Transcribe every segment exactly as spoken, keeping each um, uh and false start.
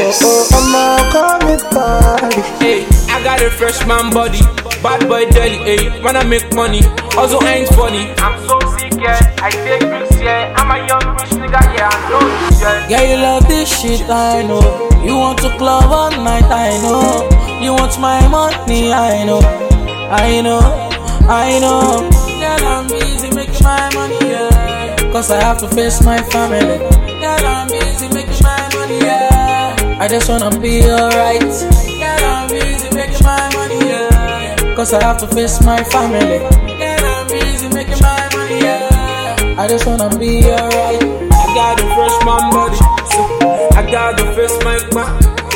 Kiss. Oh, oh, I'ma call me body. Hey, I got a freshman body, bad boy jelly. Hey, when I make money, also ain't funny. I'm so sick, yeah. I take risks, yeah. I'm a young rich nigga, yeah. I know this, yeah. Yeah, you love this shit, I know. You want to club all night, I know. You want my money, I know. I know, I know. Girl, I'm busy making my money, yeah. Cause I have to face my family. Girl, I'm busy making my money, yeah. I just wanna be alright. Girl, I'm busy making my money, yeah. Cause I have to face my family. Girl, I'm busy making my money, yeah. I just wanna be alright. I got a freshman body, so I got the first mic back.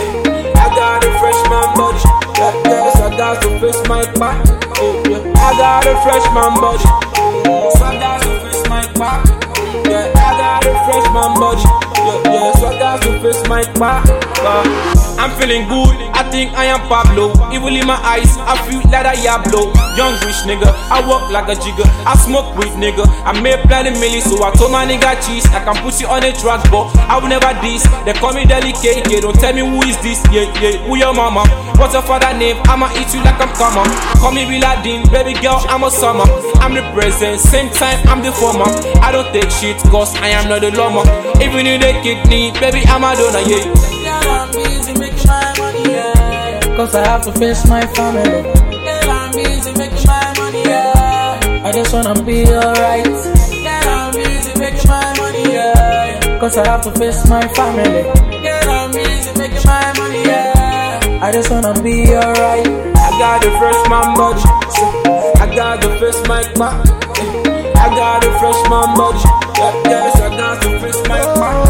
I got a freshman body, yeah, yes, I got the first mic back. Oh, yeah. I got a freshman body, so I got the first mic back. Yeah, I got a freshman body, yeah, yeah, so I got the first mic back. Uh, I'm feeling good, I think I am Pablo. Evil in my eyes, I feel like I Diablo. Young rich nigga, I walk like a jigger. I smoke weed nigga, I made plenty millies. So I told my nigga cheese, I can put you on a track, but I will never diss. They call me delicate, yeah, don't tell me who is this, yeah, yeah, who your mama? What's your father name? I'ma eat you like I'm comma. Call me Biladin, baby girl, I'm a summer. I'm the present, same time I'm the former. I don't take shit, cause I am not the llama. Even if they kick me, baby, I'm a donor, yeah. Girl, I'm busy making my money, yeah. Cause I have to face my family. Girl, I'm busy making my money, yeah. I just wanna be alright. Girl, I'm busy making my money, yeah. Cause I have to face my family. Girl, I'm busy making my money, yeah. I just wanna be alright. I got the freshman body, so I got the first mic back. I got the freshman body, yeah, yes, I got the first mic back.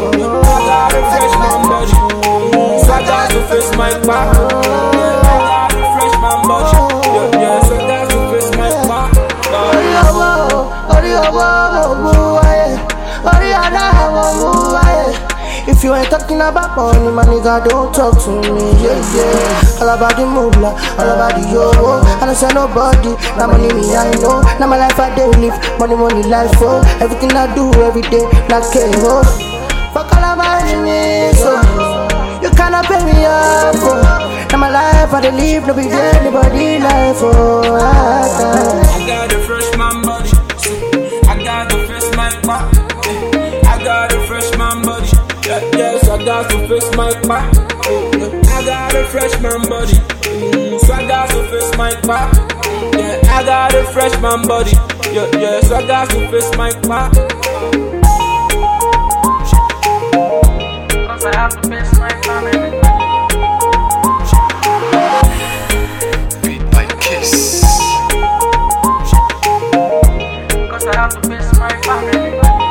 I got the freshman body, so I got the first mic back. Yeah, I got the freshman body, yeah, yes, I got the first mic back. Hurry up, oh, hurry up, oh, move away. Hurry up, oh, move away. If you ain't talking about money, my nigga, don't talk to me, yeah, yeah. All about the moolah, all about the yo. I don't say nobody, now money me, I know. Now my life I day live, money, money, life, oh. Everything I do every day, like K O. Fuck all of my enemies, so you cannot pay me off, oh. Now my life I dey live, no be anybody life, oh. I got the freshman body, so I got the first mic back. I got the freshman body, yeah, yes, I got the first mic back. I got a freshman body, mm, so I got the first mic back. Yeah, I got a freshman body, yeah, yes, I got the first mic back. Cause I have to face my family. Beat by Kiss. Cause I have to face my family.